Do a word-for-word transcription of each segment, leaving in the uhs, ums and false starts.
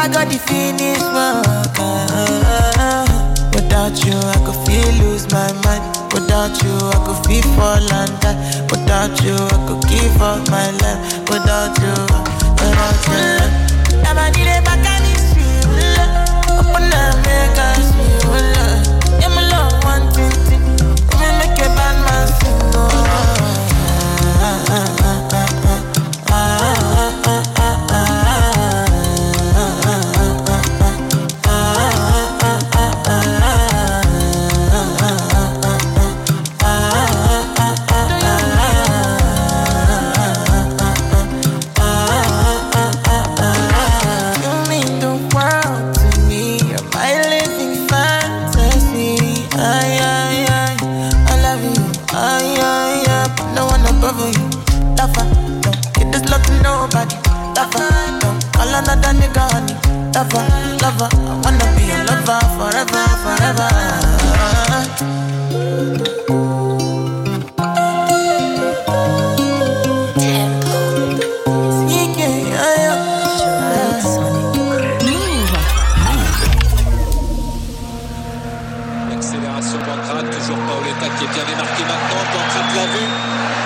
I got the finish work. Uh, without you, I could feel lose my mind. Without you, I could feel fall and die. Without you, I could give up my life. Without you, without you, never need a back and it's real. Open up, make us feel. Yeah, my love, one thing. We make a bad man sing. Oh, ah, ah, ah, ah, ah. Another nigga honey, lover, lover. I wanna be a lover forever, forever. L'accélération d'Ancrate, toujours Paoletta qui est bien démarqué maintenant. Ancrate l'a vu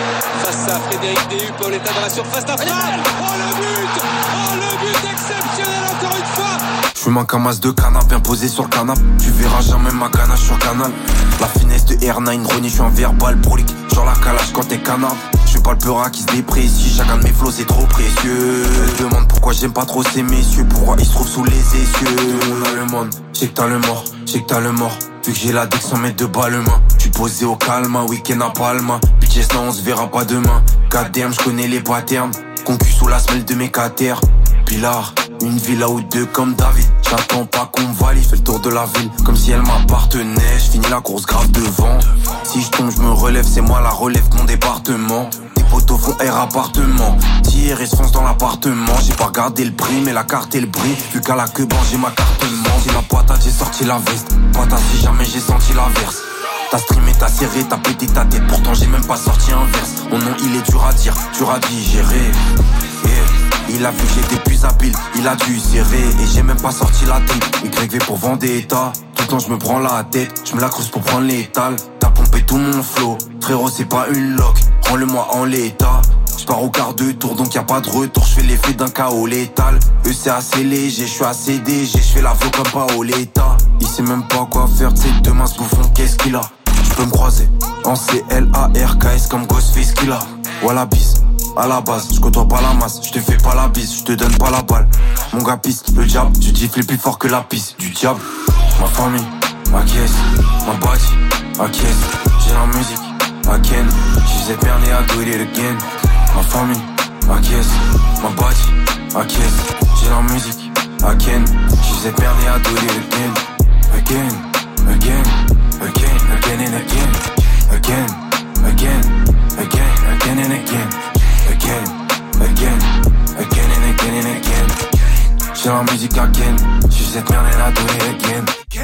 face à Frédéric Déhu. Paoletta dans la surface, la frappe. Oh le but! Oh le but exceptionnel encore une fois! J'fume un camas de canap bien posé sur le canap. Tu verras jamais ma ganache sur canal. La finesse de R neuf, Ronnie, j'suis un verbal brolique. Genre la calage quand t'es canap. J'suis pas le peurat qui se déprécie. Chacun de mes flots c'est trop précieux. Je me demande pourquoi j'aime pas trop ces messieurs. Pourquoi ils se trouvent sous les essieux. On a le monde, j'sais que t'as le mort, j'sais que t'as le mort. Vu que j'ai la deck sans mettre de balle main. J'suis posé au calme, un week-end à Palma. Bitches là on se verra pas demain. Goddamn, j'connais les patterns. Concu sous la semelle de mes caters. Pilar, une villa ou deux comme David. J'attends pas qu'on me valide. Fais le tour de la ville comme si elle m'appartenait. J'finis la course grave devant. Si j'tombe j'me relève, c'est moi la relève de mon département. Des poteaux font air appartement. Tire et se fonce dans l'appartement. J'ai pas regardé le prix mais la carte et le bris. Vu qu'à la queue bon j'ai ma carte ment. J'ai la patate, j'ai sorti la veste. Patate si jamais j'ai senti l'averse. T'as streamé, t'as serré, t'as pété ta tête. Pourtant j'ai même pas sorti un verse. Mon nom il est dur à dire, dur à digérer. Yeah. Il a vu que j'étais plus habile, il a dû serrer. Et j'ai même pas sorti la tête. Y V pour Vendetta. Tout le temps je me prends la tête. Je me la creuse pour prendre l'étal. T'as pompé tout mon flow. Frérot c'est pas une loc. Prends-le-moi en l'état. J'pars au quart de tour donc y'a pas de retour. J'fais l'effet d'un K O létal. Eux c'est assez léger, j'suis assez D G. J'fais la vlog comme Paoletta. Il sait même pas quoi faire, t'sais demain ce bouffon qu'est-ce qu'il a. J'peux me croiser en C L A R K S comme Ghostface qu'il a. Voilà bis. À la base, je côtoie pas la masse, je te fais pas la bise, je te donne pas la balle. Mon gars pisse, le diable, tu gifles plus fort que la pisse du diable. Ma famille, ma caisse, ma body, ma caisse. J'ai la musique, ma ken, she's a berné à do it again. Ma famille, ma caisse, ma body, ma caisse. J'ai la musique, ma ken, she's a berné à do it again. Again, again, again, again and again. Again, again, again, again and again. Again, again, again and again and again. J'ai la musique again. J'suis cette merde and I do it again.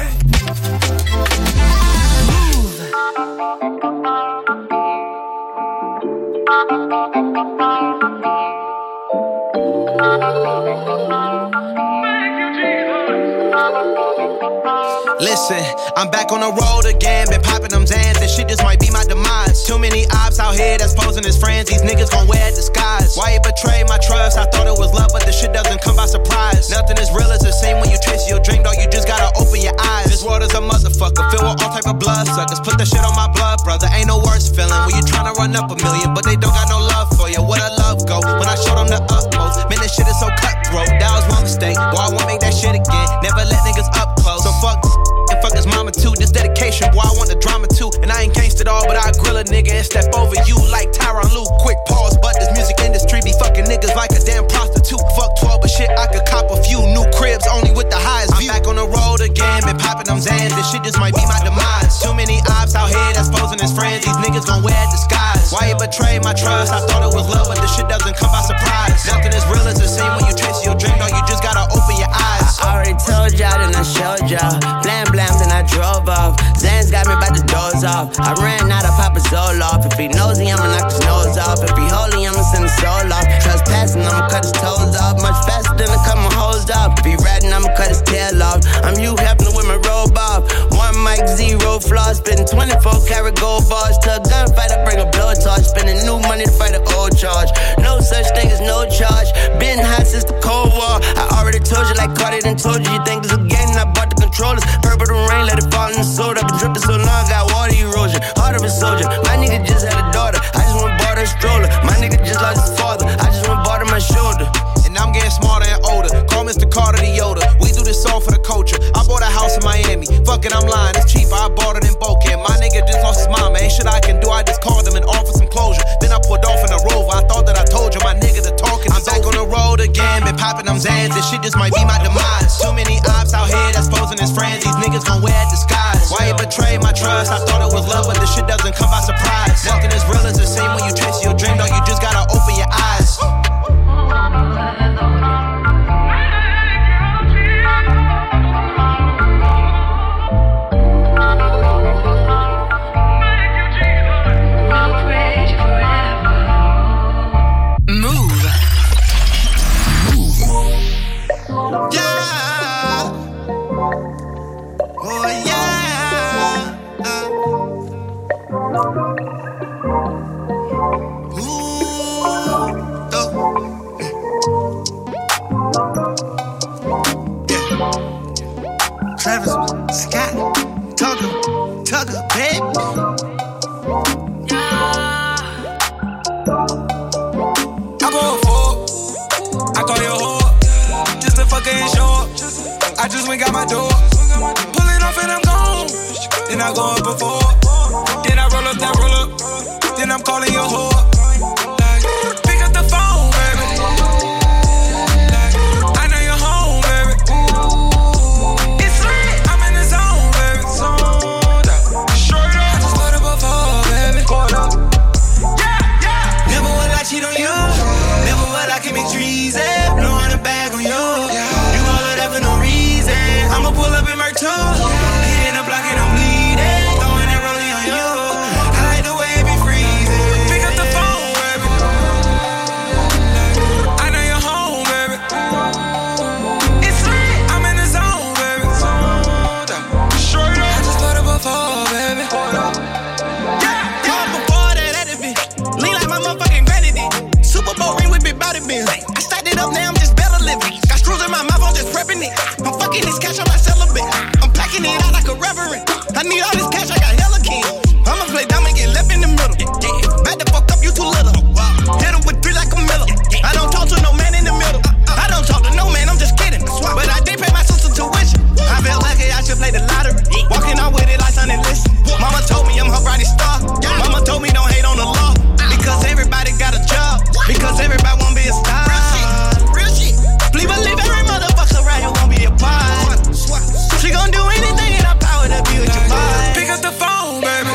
Listen, I'm back on the road again. Been popping them Zans. This shit just might be my demise. Too many ops out here that's posing as friends. These niggas gon' wear a disguise. Why you betray my trust? I thought it was love, but this shit doesn't come by surprise. Nothing is real as the same when you chase your dream, dog. You just gotta open your eyes. This world is a motherfucker, filled with all type of blood suckers. Put that shit on my blood, brother. Ain't no worse feeling when you tryna run up a million, but they don't got no love for you. Where the love go? When I showed them the utmost, man, this shit is so cutthroat. That was my mistake. Boy, I won't make that shit again. Never let niggas up close. So fuck and fuck his mama too. This dedication, boy, I want the drama too. And I ain't gangsta at all, but I grill a nigga and step over you like Tyronn Lue. Quick pause, but this music industry be fucking niggas like a damn prostitute. Fuck twelve, but shit, I could cop a few new cribs only with the highest view. I'm back on the road again, been popping them Zans. This shit just might be my demise. Too many ops out here that's posing as friends. These niggas gon' wear a disguise. Why you betray my trust? I thought it was love, but this shit doesn't come by surprise. Nothing is real as the same when you chase your dream, dog. You just gotta open your eyes. I already told y'all, then I showed y'all. Blam blam, then I drove off. Zans got me about to doze off. I ran out of Papa Zol off. If he nosy, I'ma knock his nose off. If he holy, I'ma send his soul off. Trespassing, I'ma cut his toes off. Much faster than a couple hoes off. If he ratting, twenty-four karat gold bars. To a gunfight, I bring a blowtorch. Spending new money to fight an old charge. No such thing as no charge. Been hot since the Cold War. I already told you like Cardi done told you. You think it's a game and I bought the controllers. Purple the rain, let it fall in the soda. Been dripping so long, got water erosion. Heart of a soldier. My nigga just had a daughter. I just went bought her a stroller. My nigga just lost his father. I just went bought her my shoulder. And I'm getting smarter and older. Call Mister Carter the Yoda. We do this all for the culture. I bought a house in Miami. Fuck it, I'm lying. It's cheaper. I bought it in Bocan. My nigga just lost his mama. Ain't shit I can do. I just called him and offered some closure. Then I pulled off in a Rover. I thought that I told you my nigga the talking. I'm back on the road again. Been popping them Zans. This shit just might be my demise. Too many ops out here that's posing as friends. These niggas gon' wear a disguise. Why you betray my trust? I thought it was love, but this shit doesn't come by surprise. Nothing as real as the same when you chase your dream. Dog, you just gotta open your eyes. Travis Scott, Tugger, Tugger, baby. I go for I call your whore, just to fuck and show up. I just went got my door, pulling off and I'm gone. Then I go up before, then I roll up that roll up, then I'm calling your whore. Like, pick up the phone, baby. Like, I know you're home, baby. It's lit, I'm in the zone, baby. Zoned out, straight up. I just put up before, baby. Caught up. Yeah, yeah. Never would I cheat on you. Never would I commit treason. Blowing a bag on you. You all of that for no reason. I'ma pull up in Merc two. Hitting the block and I'm bleeding. Throwing that rolling on you. I like the way it be freezing. Pick up the phone, baby. I know you're home, baby. It's lit. I'm in the zone, baby. Zoned out. Straight up. I just put up before, baby. Yeah, yeah. Before that, that it be. Lean like my motherfucking granny did. Super Bowl ring with big body bills. I stacked it up, now I'm just better living. Got screws in my mouth, I'm just prepping it. I'm fucking this cash, I'm not celibate. I'm packing it out like a reverend. I need all this cash, I got hella king. I'ma play dumb and get left in the middle. Back the fuck up, you too little. Hit him with three like a Miller. I don't talk to no man in the middle. I don't talk to no man, I'm just kidding. But I did pay my sister tuition. I felt lucky I should play the lottery. Walking out with it like Sonny Liston. Mama told me I'm her brightest star. Mama told me don't hate on the law. Because everybody got a job. Because everybody wanna be a star. Real shit. Please believe every motherfucker right here won't be a part. She gon' do anything in her power to be with your vibe. Pick up the phone, baby.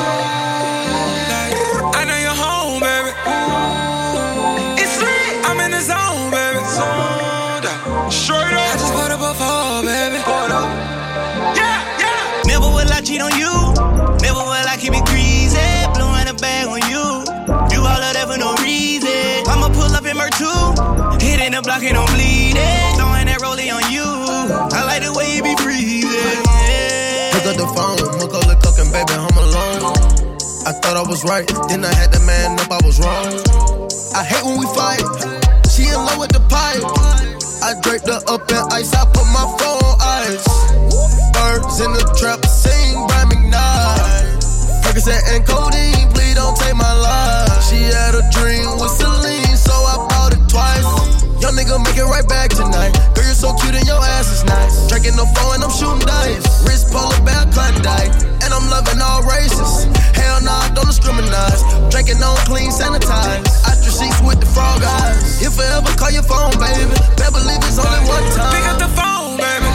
I know you're home, baby. It's lit. I'm in the zone, baby. Zoned out. Straight up. I just put up before, baby. Yeah, yeah. Never will I cheat on you. Never will I keep it greasy. Blowing a bag on you. Do all of that for no reason. I'ma pull up in Merc two. Hitting the block and I'm bleeding. Throwing that rollie on you. I like the way you be breathing. Yeah. Pick up the phone, Macaulay Culkin, baby, home alone. I thought I was right, then I had to man up, I was wrong. I hate when we fight. She in love with the pipe. I draped her up in ice, I put my phone on ice. Birds in the trap, sing by McKnight. Percocet and codeine, please don't take my life. She had a dream with Celine, so I bought it twice. Young nigga make it right back tonight. Girl, you're so cute and your ass is nice. Drinking no phone and I'm shooting dice. Wrist polar bear Klondike, and I'm loving all races. Hell nah, don't discriminate. Drinking on clean, sanitized. Ostrich sheets with the frog eyes. If I ever call your phone, baby, better believe it's only one time. Pick up the phone, baby.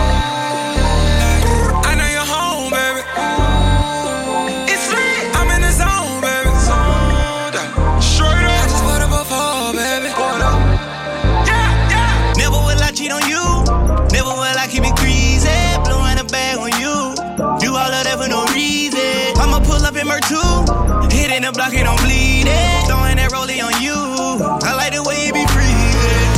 I know you're home, baby. It's lit. I'm in the zone, baby. Zoned out. Straight up. I just put up before, baby. Yeah, yeah. Never will I cheat on you. Never will I keep it greasy. Blowing a bag on you. Do all of that for no reason. I'ma pull up in Merc two. Hitting the block and I'm bleeding. Throwing that rollie on you. I like the way you be breathing.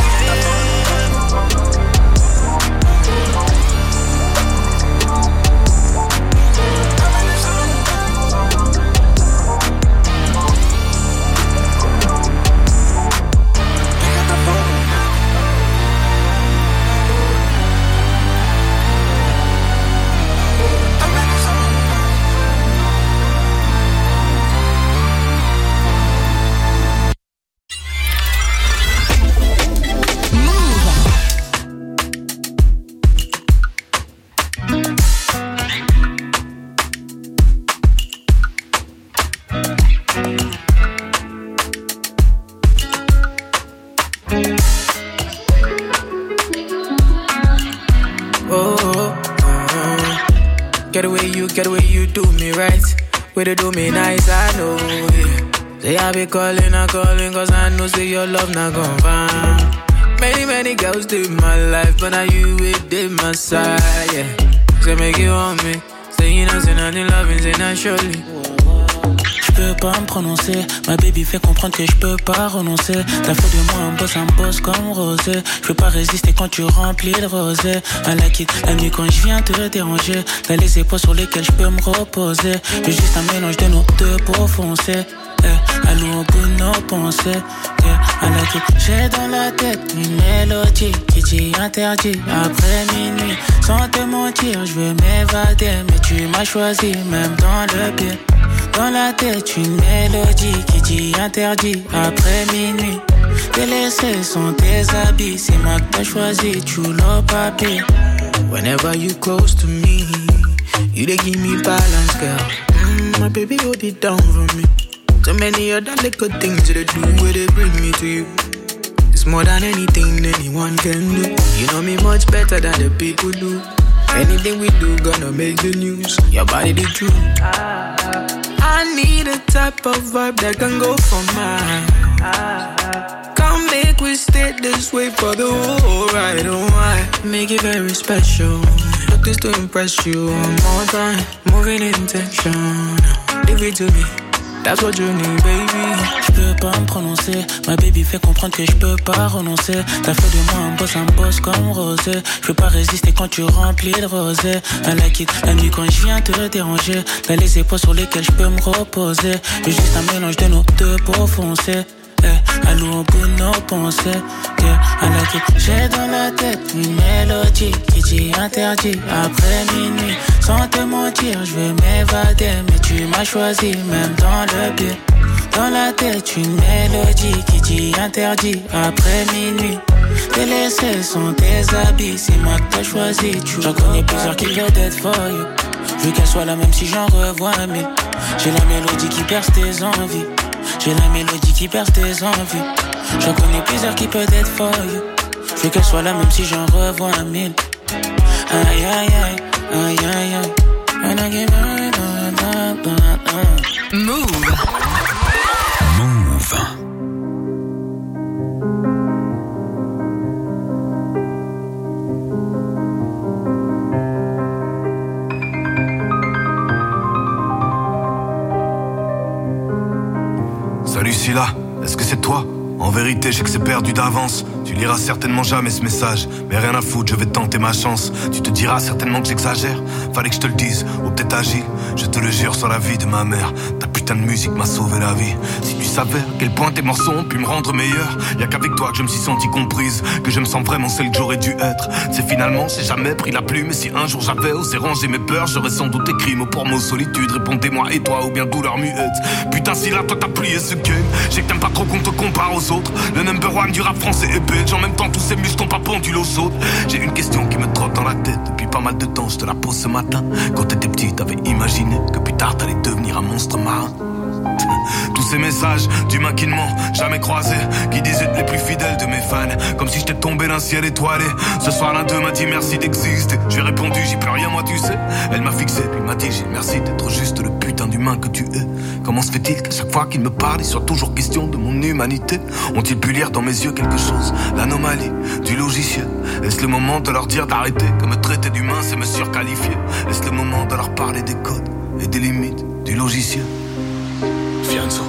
Get away, you, get away, you do me right. Way to do me nice, I know, yeah. Say I be calling, I calling, cause I know say your love not gon' find. Many, many girls live my life, but now you with my side, yeah. Say make you want me. Say you know, say nothing loving, say not surely. J'peux pas me prononcer, ma baby fait comprendre que j'peux pas renoncer. T'as fait de moi un boss, un boss comme Rosé. J'peux pas résister quand tu remplis le rosé. À la quitte, la nuit quand j'viens te déranger. T'as les épaules sur lesquelles j'peux me reposer. J'ai juste un mélange de nos deux pour foncer. Eh, allons au bout de nos pensées. Yeah, à la quitte, j'ai dans la tête une mélodie qui dit interdit après minuit. Sans te mentir, j'veux m'évader, mais tu m'as choisi même dans le pire. Dans la tête une mélodie qui dit interdit après minuit. T'es laissé sans tes habits, c'est moi que t'as choisi, tu l'as pas pire. Whenever you close to me, you dey give me balance, girl. Mm, my baby hold it down for me. So many other little things that they do where they bring me to you. It's more than anything anyone can do. You know me much better than the people do. Anything we do gonna make the news. Your body the truth. I need a type of vibe that can go for mine. Come make we stay this way for the whole ride. Oh, I make it very special. Look this to impress you one more time. Moving in intention. Leave it to me. That's what you need, baby. J'peux pas me prononcer, ma baby fait comprendre que j'peux pas renoncer. T'as fait de moi un boss, un boss comme Rosé. J'peux pas résister quand tu remplis le rosé. À la quitte, la nuit quand j'viens te déranger. T'as les épaules sur lesquelles j'peux me reposer. J'ai juste un mélange de nos deux pour foncer. Eh, allons au bout de nos pensées. Yeah, à la quitte, j'ai dans la tête une mélodie qui dit interdit après minuit. Sans te mentir, j'veux m'évader, mais tu m'as choisi même dans le pire. Dans la tête une mélodie qui dit interdit après minuit. T'es laissé sans tes habits, c'est moi que t'as choisi. J'en connais plusieurs qui veulent être for you. Je veux qu'elle soit la même si j'en revois mille. J'ai la mélodie qui perce tes envies. J'ai la mélodie qui perce tes envies. J'en connais plusieurs qui peuvent être for you. Je veux qu'elle soit là même si j'en revois un mille. Aïe aïe aïe, aïe aïe aïe. When I get married, uh, uh, uh. Move. Move. Salut Scylla, est-ce que c'est toi? En vérité, je sais que c'est perdu d'avance. Tu liras certainement jamais ce message, mais rien à foutre, je vais tenter ma chance. Tu te diras certainement que j'exagère, fallait que je te le dise, ou peut-être agis. Je te le jure sur la vie de ma mère, ta putain de musique m'a sauvé la vie. Si tu savais à quel point tes morceaux ont pu me rendre meilleur, y'a qu'avec toi que je me suis senti comprise, que je me sens vraiment celle que j'aurais dû être. C'est finalement, j'ai jamais pris la plume, et si un jour j'avais osé ranger mes peurs, j'aurais sans doute écrit mot pour mot solitude. Répondez-moi et toi, ou bien douleur muette. Putain si là toi t'as plié ce game, je sais que t'aimes pas trop qu'on te compare aux autres. Le number one du rap français est belge, en même temps tous ces muscles t'ont pas pendu l'eau chaude. J'ai une question qui me trotte dans la tête depuis pas mal de temps, je te la pose ce matin. Quand t'étais petit, t'avais imaginé que plus tard t'allais devenir un monstre marin. Tous ces messages d'humains qui ne m'ont jamais croisé, qui disaient être les plus fidèles de mes fans, comme si j'étais tombé d'un ciel étoilé. Ce soir l'un d'eux m'a dit merci d'exister. J'ai répondu j'y peux rien moi tu sais. Elle m'a fixé puis m'a dit j'ai merci d'être juste le putain d'humain que tu es. Comment se fait-il qu'à chaque fois qu'il me parle il soit toujours question de mon humanité? Ont-ils pu lire dans mes yeux quelque chose? L'anomalie du logiciel. Est-ce le moment de leur dire d'arrêter? Que me traiter d'humain c'est me surqualifier. Est-ce le moment de leur parler des codes et des limites du logiciel? Fianzo.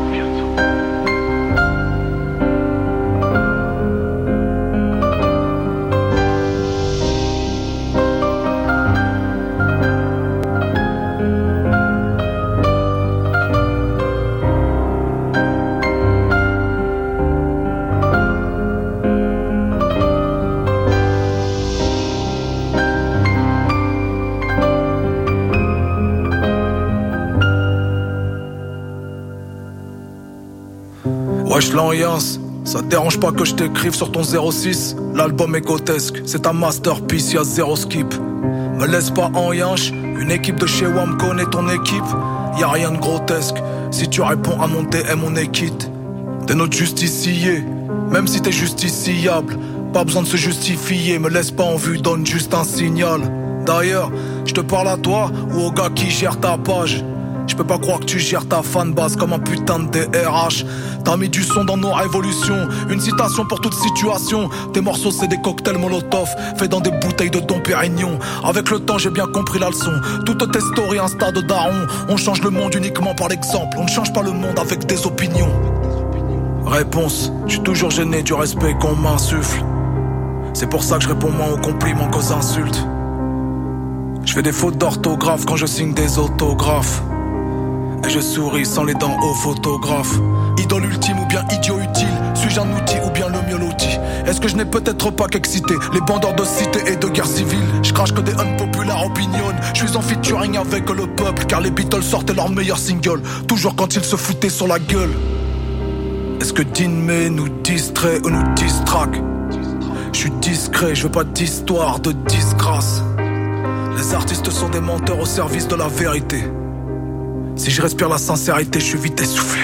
Wesh l'ambiance, ça te dérange pas que je t'écrive sur ton zéro six. L'album est grotesque, c'est un masterpiece, y'a zéro skip. Me laisse pas en yanche, une équipe de chez WAM connaît ton équipe. Y'a rien de grotesque, si tu réponds à mon D M on est quitte. T'es notre justicier, même si t'es justiciable. Pas besoin de se justifier, me laisse pas en vue, donne juste un signal. D'ailleurs, Je te parle à toi ou au gars qui gère ta page. Je peux pas croire que tu gères ta fanbase comme un putain de D R H. T'as mis du son dans nos révolutions. Une citation pour toute situation. Tes morceaux c'est des cocktails Molotov faits dans des bouteilles de Dom Pérignon. Avec le temps j'ai bien compris la leçon. Toutes tes stories Insta de daron. On change le monde uniquement par l'exemple. On ne change pas le monde avec des opinions. Réponse, je suis toujours gêné du respect qu'on m'insuffle. C'est pour ça que je réponds moins aux compliments qu'aux insultes. Je fais des fautes d'orthographe quand je signe des autographes. Et je souris sans les dents aux photographes. Idole ultime ou bien idiot utile? Suis-je un outil ou bien le mieux loti? Est-ce que je n'ai peut-être pas qu'excité les bandeurs de cité et de guerre civile? Je crache que des unpopular opinions. Je suis en featuring avec le peuple, car les Beatles sortaient leur meilleur single, toujours quand ils se foutaient sur la gueule. Est-ce que Dinmé nous distrait ou nous distraque? Je suis discret, je veux pas d'histoire de disgrâce. Les artistes sont des menteurs au service de la vérité. Si je respire la sincérité, je suis vite essoufflé.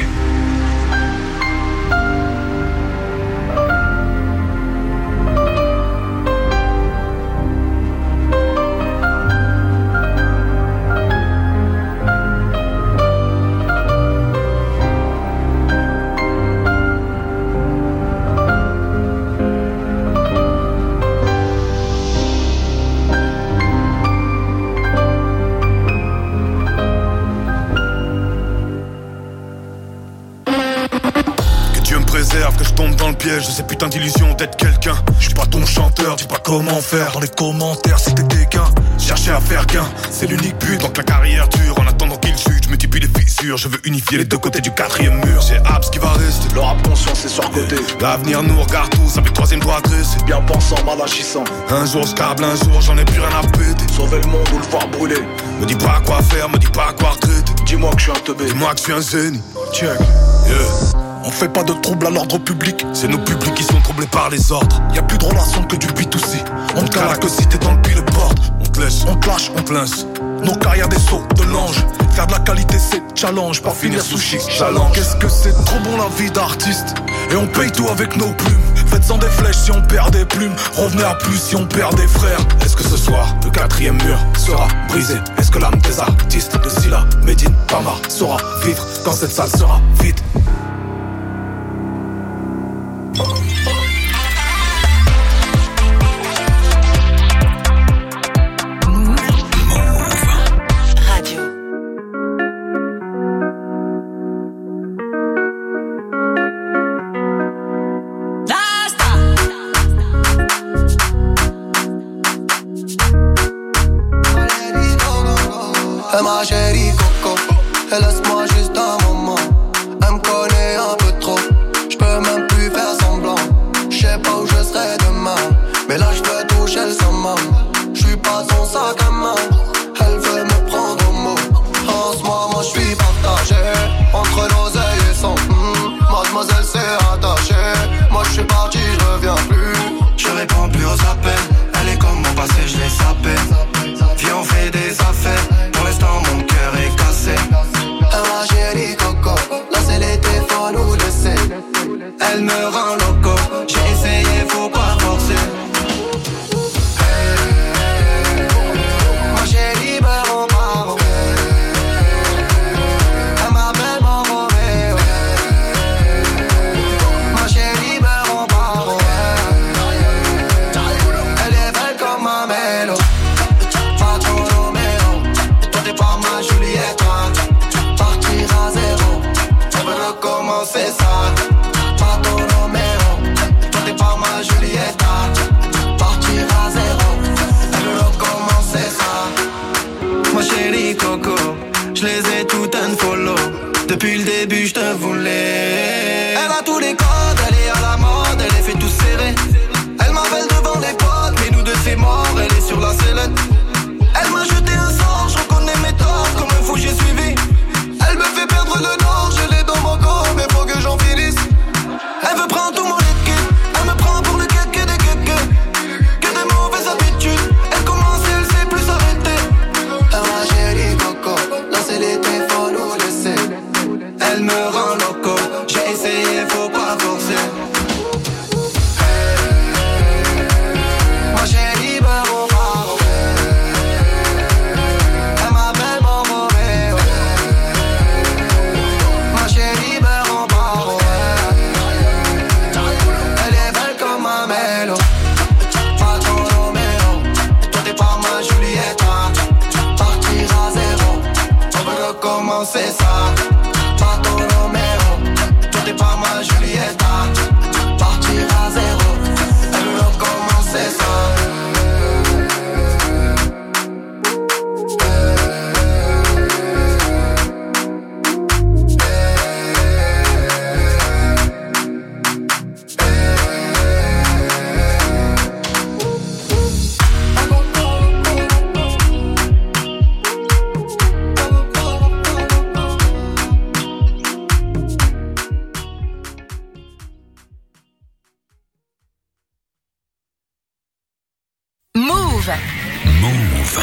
J'ai ces putains d'illusions d'être quelqu'un. Je suis pas ton chanteur, dis pas comment faire. Dans les commentaires si t'étais qu'un, chercher à faire gain, c'est l'unique but. Donc la carrière dure en attendant qu'il chute. Je multiplie les fissures, je veux unifier les deux côtés du quatrième mur. J'ai Abs qui va rester, le rap conscient c'est surcoté. L'avenir nous regarde tous avec troisième doigt dressé. Bien pensant, mal agissant. Un jour je câble, un jour j'en ai plus rien à péter. Sauver le monde ou le voir brûler. Me dis pas quoi faire, me dis pas quoi regretter. Dis-moi que je suis un teubé, dis-moi que je suis un génie. Check, yeah. On fait pas de troubles à l'ordre public. C'est nos publics qui sont troublés par les ordres. Y'a plus de relation que du B deux C. On te cala que si t'es dans le billboard. On te laisse, on te lâche, on te lynche. Nos carrières des sauts de l'ange. Faire de la qualité c'est challenge. Pas finir sushi, challenge. Qu'est-ce que c'est trop bon la vie d'artiste. Et on paye tout avec nos plumes. Faites-en des flèches si on perd des plumes. Revenez à plus si on perd des frères. Est-ce que ce soir le quatrième mur sera brisé? Est-ce que l'âme des artistes de Silla, Medine, Pamar saura vivre quand cette salle sera vide? Ma chérie Coco, et laisse-moi juste un moment. Elle me connaît un peu trop, j'peux même plus faire semblant. J'sais pas où je serai demain, mais là j'veux toucher le summum. J'suis pas son sac à main, elle veut me prendre au mot. En ce moment j'suis partagé, entre l'oseille et son mm, mademoiselle s'est attachée. Moi j'suis parti, j'reviens plus. Je réponds plus aux appels, elle est comme mon passé, j'l'ai sapé. Viens on fait des affaires, pour l'instant mon cœur est cassé. Elle m'a commencer ça. Pas ton Romeo, toi t'es pas ma Julieta. Partir à zéro, elle veut recommencer ça. Move.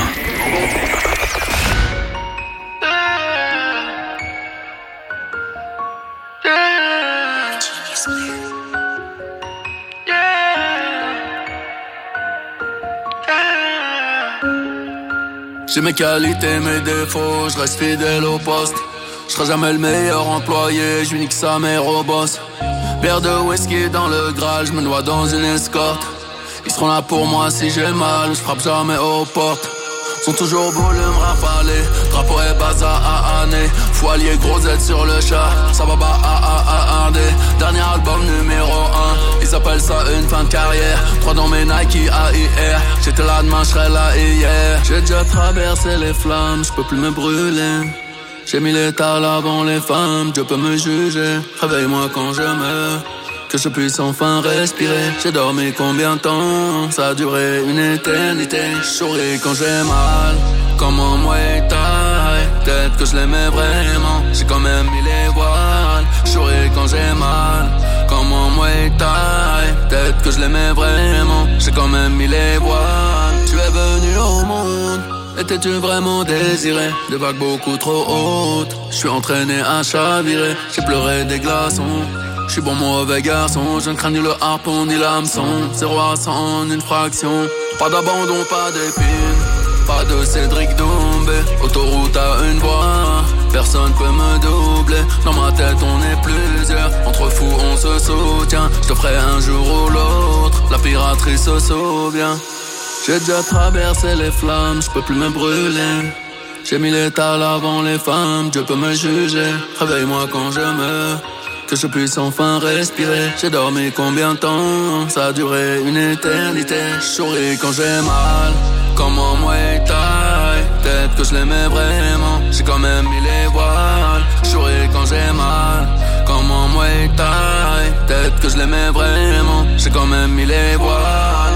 J'ai mes qualités, mes défauts, je reste fidèle au poste. Je serai jamais le meilleur employé, je nique sa mère au boss. Verre de whisky dans le Graal, je me noie dans une escorte. Ils seront là pour moi si j'ai mal, je frappe jamais aux portes. Sont toujours beaux le me rafaler, drapeau et bazar à année. Foilier gros Z sur le chat, ça va bas à à à D. Dernier album numéro un, ils appellent ça une fin de carrière. Trois dans mes Nike A I R, j'étais là demain, j'serai là hier. J'ai déjà traversé les flammes, j'peux plus me brûler. J'ai mis l'état avant les femmes, Dieu peut me juger. Réveille-moi quand je meurs, que je puisse enfin respirer. J'ai dormi combien de temps? Ça a duré une éternité. Je souris quand j'ai mal, comme en Muay Thai. Peut-être que je l'aimais vraiment, j'ai quand même mis les voiles. Je souris quand j'ai mal, comme en Muay Thai. Peut-être que je l'aimais vraiment, j'ai quand même mis les voiles. Tu es venu au monde, étais-tu vraiment désiré? Des vagues beaucoup trop hautes, je suis entraîné à chavirer. J'ai pleuré des glaçons, je suis bon mauvais garçon, je ne crains ni le harpon ni l'hameçon. Zéro à cent en une fraction, pas d'abandon, pas d'épine, pas de Cédric Doumbé. Autoroute à une voie, personne peut me doubler. Dans ma tête on est plusieurs, entre fous on se soutient. Je te ferai un jour ou l'autre, la piraterie se souvient. J'ai déjà traversé les flammes, je peux plus me brûler. J'ai mis l'étal avant les femmes, Dieu peut me juger. Réveille-moi quand je meurs, que je puisse enfin respirer. J'ai dormi combien de temps? Ça a duré une éternité. Je souris quand j'ai mal, comme en Muay Thai. Peut-être que je l'aimais vraiment, j'ai quand même mis les voiles. Je souris quand j'ai mal, comme en Muay Thai. Peut-être que je l'aimais vraiment, j'ai quand même mis les voiles.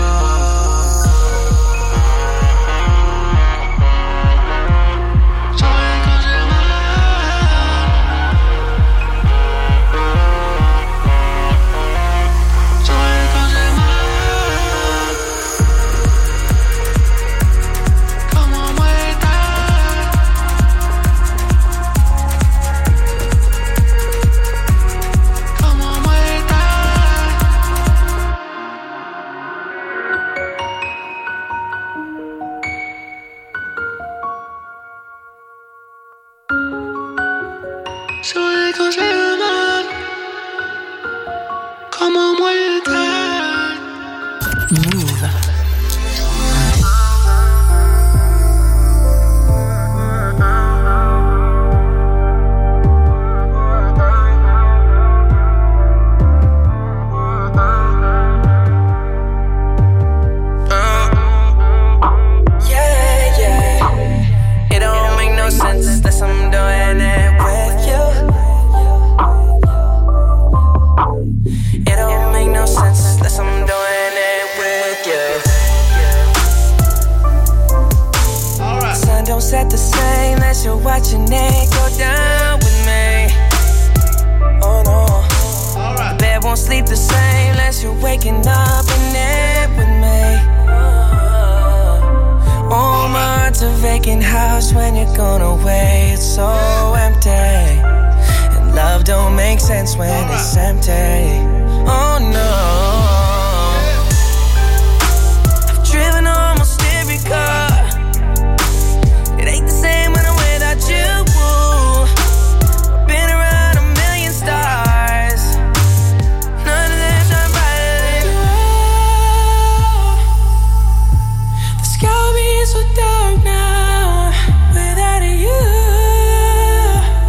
So dark now without you.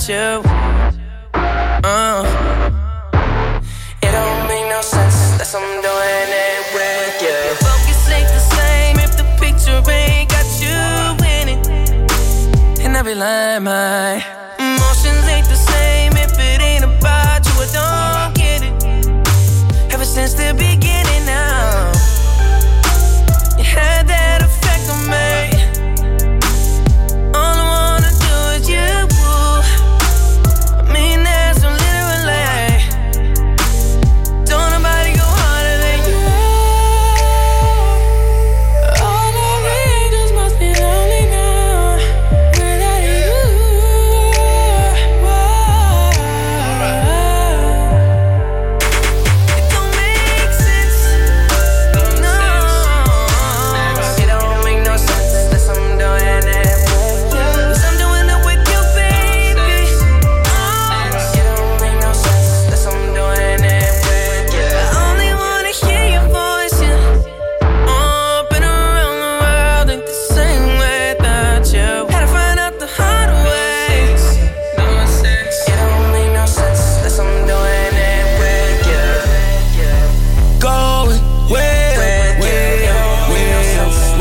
without you. Uh. It don't make no sense unless I'm doing it with you. Your focus ain't the same if the picture ain't got you in it. And I be lying, my emotions ain't the same if it ain't about you. I don't get it. Ever since the beginning now, you had that effect on me. All I wanna do is you. I mean that so literally. Don't nobody go harder than you. All the angels must be lonely now without you. It don't make sense. No, it don't make no sense unless I'm doing it with you. 'Cause I'm doing it with you, baby. Oh, it don't make no sense unless I'm doing it with you. I only wanna hear your voice, yeah. Oh, been around the world, ain't the same without you. Had to find out the hard way. No sense. It don't make no sense unless I'm doing it with you. Going with, with, with, with,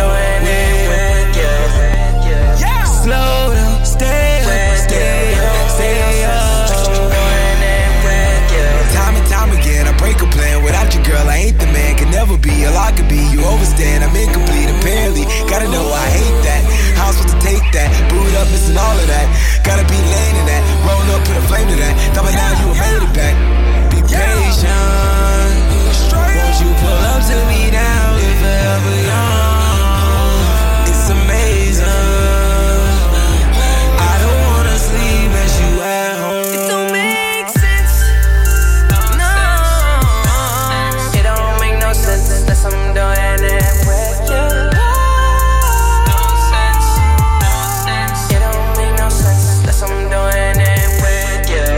with, yeah. Slow down, stay up, stay up, stay up. Time and time again, I break a plan. Without you, girl, I ain't the man. Can never be all I could be. You overstand, I'm incomplete, apparently. Gotta know I hate that. How I'm supposed to take that? Boot up, missing all of that. Gotta be laying in that. Roll up, put a flame to that. Thought by now you were made it back. Be patient. Won't you pull up to me now if forever young? It's amazing. I don't wanna sleep as you at home. It don't make sense. No, it don't make no sense unless I'm doing it with you. No sense, no sense. It don't make no sense unless I'm doing it with you.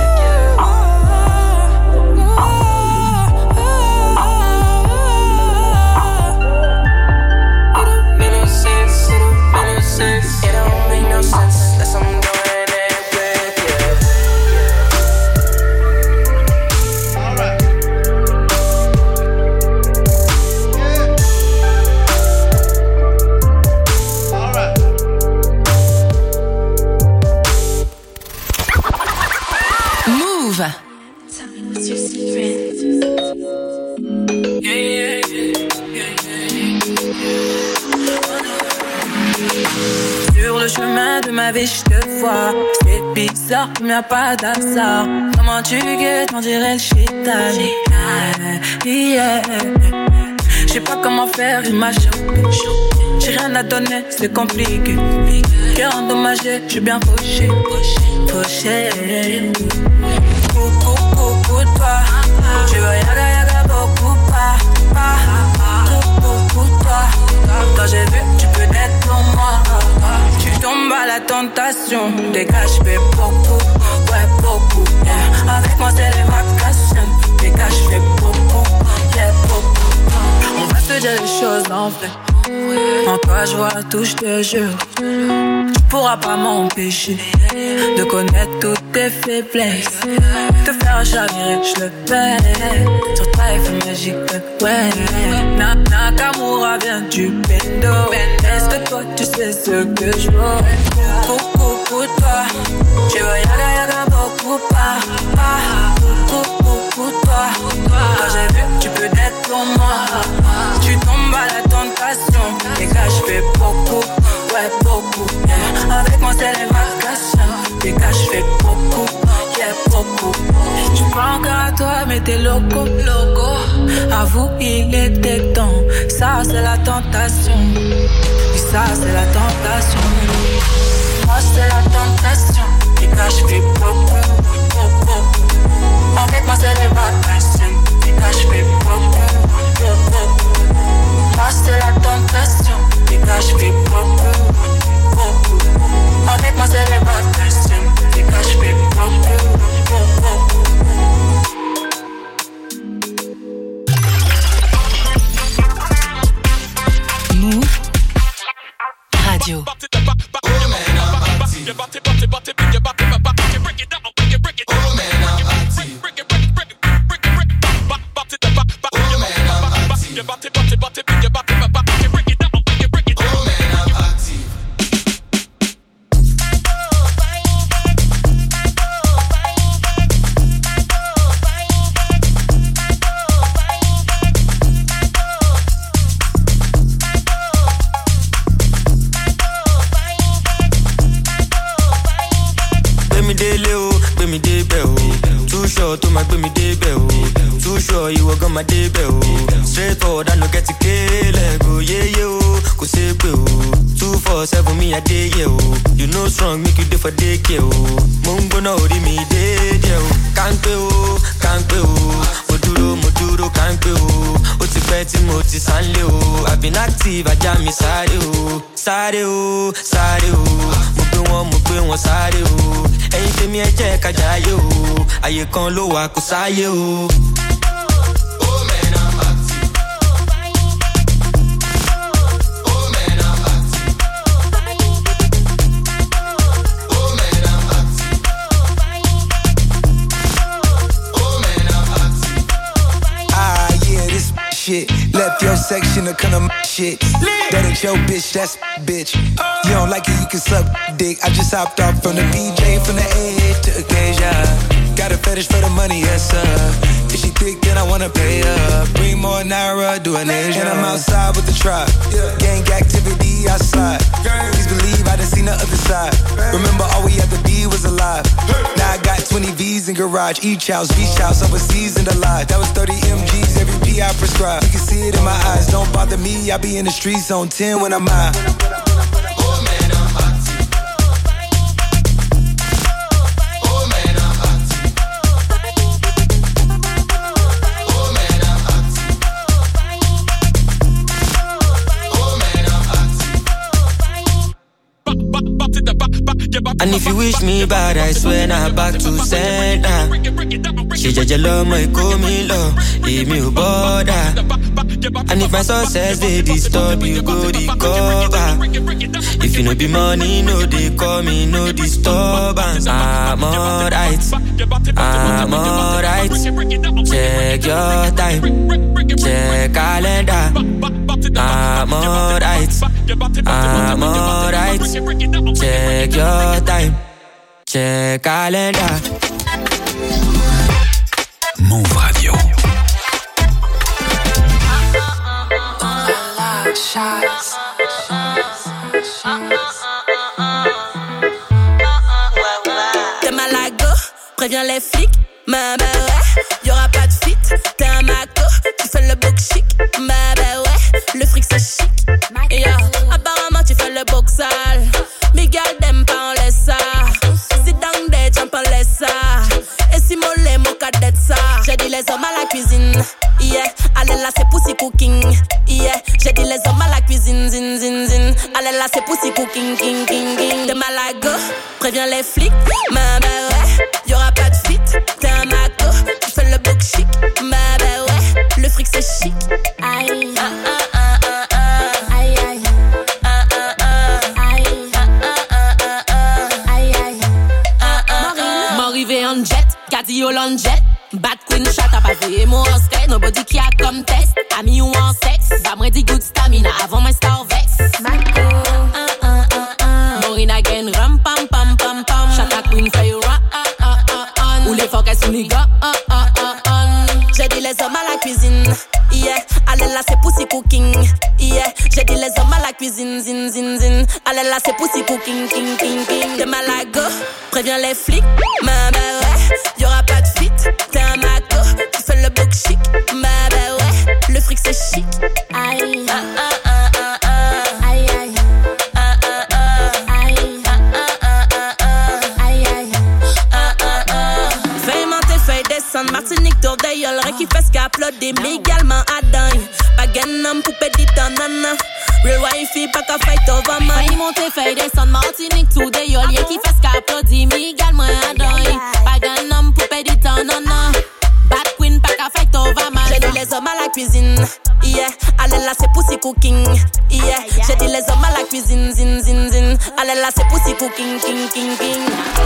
It don't make no sense unless I'm doing it with you. Alright. Alright. Move. Sur le chemin de ma vie, je te vois. C'est bizarre, comme y'a pas d'hasard. Comment tu guettes, on dirait le shaitan. Yeah. Je sais pas comment faire, il m'a chopé. J'ai rien à donner, c'est compliqué. Cœur endommagé, j'suis bien fauché. Fauché. Coucou, coucou, toi. Tu veux yaga, yaga, beaucoup, pas, pas. Coucou, toi. Quand j'ai vu, tu peux être pour moi. Tu tombes à la tentation. Dégage, je fais beaucoup, ouais, beaucoup. Yeah. Avec moi, c'est les vacations. Dégage, je fais beaucoup, yeah, beaucoup. On va se dire les choses en vrai. En toi, je vois tout, je te jure. Tu pourras pas m'empêcher de connaître toutes tes faiblesses. Te faire chavirer, je le fais. Sur toi, effet magique, ouais. Na, Nakamura vient du bendo. Est-ce que toi, tu sais ce que je veux? Coucou, coucou, toi. Tu veux yaga, yaga, beaucoup, pas, pas. Coucou, coucou, toi. Quand j'ai vu, tu peux être pour moi. Tu tombes à la tentation. Les gars, je fais beaucoup, ouais, beaucoup, yeah. Avec moi, c'est les vacations. Les gars, je fais beaucoup, yeah, beaucoup. Je pense encore à toi, mais t'es loco, loco. Avoue, il était temps. Ça, c'est la tentation. Oui, ça, c'est la tentation. Moi, c'est la tentation. Les gars, je fais beaucoup, beaucoup. Avec moi, c'est les vacations. Les gars, je fais beaucoup, beaucoup. Moi, c'est la tentation. Les gars, je fais beaucoup, beaucoup. Avec moi, c'est les vacations. Les gars, je fais beaucoup, beaucoup. Move Radio. délé o, gbé mi débẹ̀ o. Too short tó máa gbé mi débẹ̀ o. Too sure ìwọ gan máa débẹ̀ o. Straight forward I no get to kélẹ̀ go yéyé o, kò ṣe pé o. Two four seven mi àdéyẹ o. You know strong make you dey for daycare o. Mo ń gbóná orí mi déédéé o. Kánpé o, kánpé o. Mo dúró, mo dúró kánpé o. Ó ti pẹ́ tí mo ti sánlé o. I've been active ajá mi sáré o. Sáré o, sáré o. Mo gbé wọn, mo gbé wọn sáré o. Ẹ̀yin tèmi ẹ jẹ́ ká jayé o. Àyè kan ló wà kó sáyé o. Shit. Left your section to kind of shit. That ain't your bitch, that's bitch. You don't like it, you can suck dick. I just hopped off from the B J, from the A to occasion. Got a fetish for the money, yes sir. If she thick, then I wanna pay her. Bring more Naira, do an Asian. And I'm outside with the tribe. Gang activity outside. Please believe I done seen the other side. Remember all we had to be was alive. Now I got twenty V's in garage. Each house, beach house, overseas in the lot. That was thirty M Gs, every P I prescribe. You can see it in my eyes, don't bother me. I be in the streets on ten when I'm out. And if you wish me bad, I swear now back to center. She just love my call me love, leave me a border. And if my success they disturb you, go recover. If you no be money, no they call me no disturbance. I'm alright, I'm alright. Check your time, check calendar. I'm alright, I'm alright. Check your time, check calendar. Move Radio. Shots. T'es mal à go, préviens les flics. Ma bah ouais, y'aura pas de fit. T'es un maco, tu fais le book chic. Ma bah ouais, le fric c'est chic. Et yo, apparemment tu fais le book sale. Miguel d'aime pas on laisse ça. Si dans des jump on laisse ça. Et si mollet mon cadet ça. J'ai dit les hommes à la cuisine. Yeah, allez là c'est pussy cooking. Yeah, j'ai dit les hommes à la cuisine. Zin zin zin. Allez là c'est pussy cooking. King king king. T'es mal à go, préviens les flics. Ma bah ouais, y'aura pas de fit. T'es un maco, tu fais le book chic. Ma bah ouais, le fric c'est chic. Aïe, ah ah ah ah ah. Aïe aïe. Ah ah ah. Aïe, ah ah ah ah ah. Aïe aïe. Ah ah ah. M'arrivé en jet, Cadillol en jet. Bad queen shot à pas veiller mon skate. Nobody qui a comme test. Ami ou en sexe. Bah moi dis good stamina avant my star vex. Maco. Ah ah ah ah. Maureen again ram pam pam pam pam. Shot à queen fire ah ah ah ah. Ou les focus sous les gars ah ah ah ah. J'ai dit les hommes à la cuisine. Yeah, allez là c'est pussy cooking. Yeah, j'ai dit les hommes à la cuisine. Zin zin zin. Allez là c'est pussy cooking. King king king. T'es mal à go, préviens les flics. Ma bah ouais, y'aura pas de fit. T'es un maco, tu fais le book chic. Ma bah ouais, le fric c'est chic. Aïe, ah ah ah ah ah. Aïe aïe. Ah ah ah. Aïe, ah ah ah ah ah. Aïe aïe. Ah ah ah. Feuille montée, feuille descendre, Martinique tour d'ailleurs, le qui fait ce qu'applaudir, mais également à dingue. Pas gagnant, poupée dit en nana. Real wifey, pas qu'à fight over man. Feuille montée, feuille descendre, Martinique tour d'ailleurs, le qui fait ce qu'applaudir, mais également à dingue. Pas gagnant, poupée dit en nana. Bad queen, pas qu'à fight over man. J'ai dit les hommes à la cuisine. Yeah, allez là c'est pussy cooking. Yeah, j'ai dit les hommes à la cuisine. Zin zin zin. Allez là c'est pussy cooking. King king king.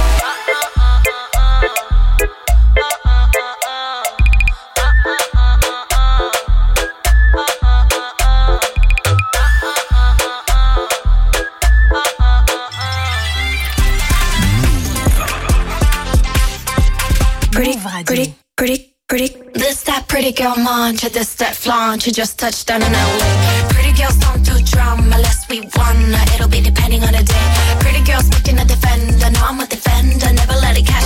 Pretty, pretty, pretty, pretty. This that pretty girl mancha, this that flaunt. You just touched down in L A. Pretty girls don't do drama unless we wanna. It'll be depending on the day. Pretty girls looking to defend. I know I'm a defender, never let it catch